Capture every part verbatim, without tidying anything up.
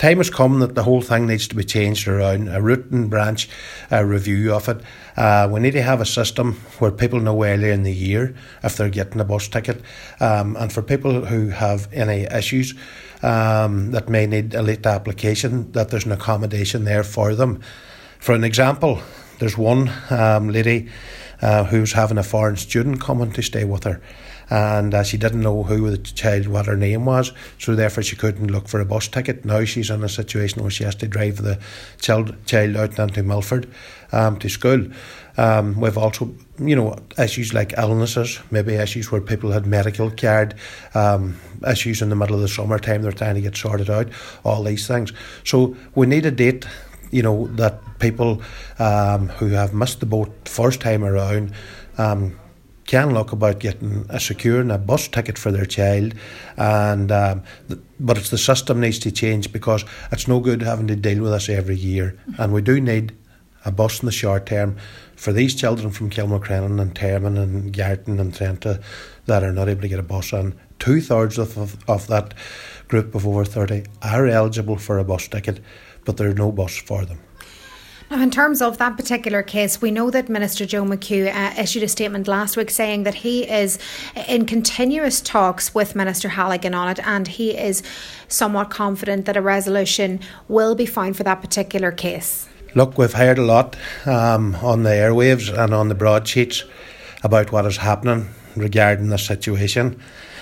time has come that the whole thing needs to be changed around, a root and branch uh, review of it. Uh, we need to have a system where people know earlier in the year if they're getting a bus ticket, um, and for people who have any issues um, that may need a late application, that there's an accommodation there for them. For an example, there's one um, lady uh, who's having a foreign student coming to stay with her, and uh, she didn't know who the child, what her name was, so therefore she couldn't look for a bus ticket. Now she's in a situation where she has to drive the child, child out into Milford um, to school. Um, we've also, you know, issues like illnesses, maybe issues where people had medical card, um, issues in the middle of the summertime they're trying to get sorted out, all these things. So we need a date, you know, that people um, who have missed the boat first time around um, can look about getting a securing a bus ticket for their child, and um, th- but it's the system needs to change, because it's no good having to deal with this every year, and we do need a bus in the short term for these children from Kilmacrennan and Termon and Garton and Trenta that are not able to get a bus on. Two thirds of, of, of that group of over thirty are eligible for a bus ticket, but there's no bus for them. Now, in terms of that particular case, we know that Minister Joe McHugh uh, issued a statement last week saying that he is in continuous talks with Minister Halligan on it, and he is somewhat confident that a resolution will be found for that particular case. Look, we've heard a lot um, on the airwaves and on the broadsheets about what is happening regarding the situation.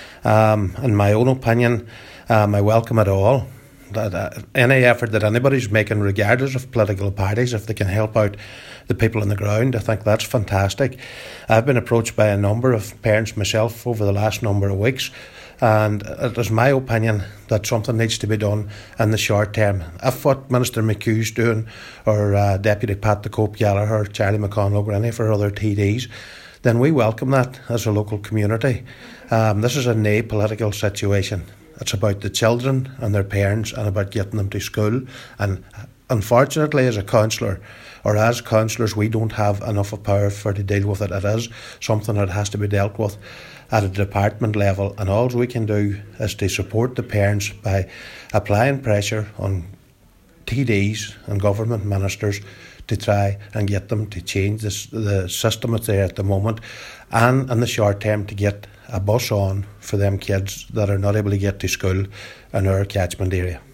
Um, in my own opinion, um, I welcome it all. That uh, any effort that anybody's making, regardless of political parties, if they can help out the people on the ground, I think that's fantastic. I've been approached by a number of parents myself over the last number of weeks, and it is my opinion that something needs to be done in the short term. If what Minister McHugh's doing, or uh, Deputy Pat the Cope Gallagher, Charlie McConnell, or any of our other T Ds, then we welcome that as a local community. Um, this is a nay political situation. It's about the children and their parents, and about getting them to school. And unfortunately, as a councillor, or as councillors, we don't have enough of power for to deal with it. It is something that has to be dealt with at a department level, and all we can do is to support the parents by applying pressure on T Ds and government ministers to try and get them to change this, the system that's there at the moment, and in the short term to get a bus on for them kids that are not able to get to school in our catchment area.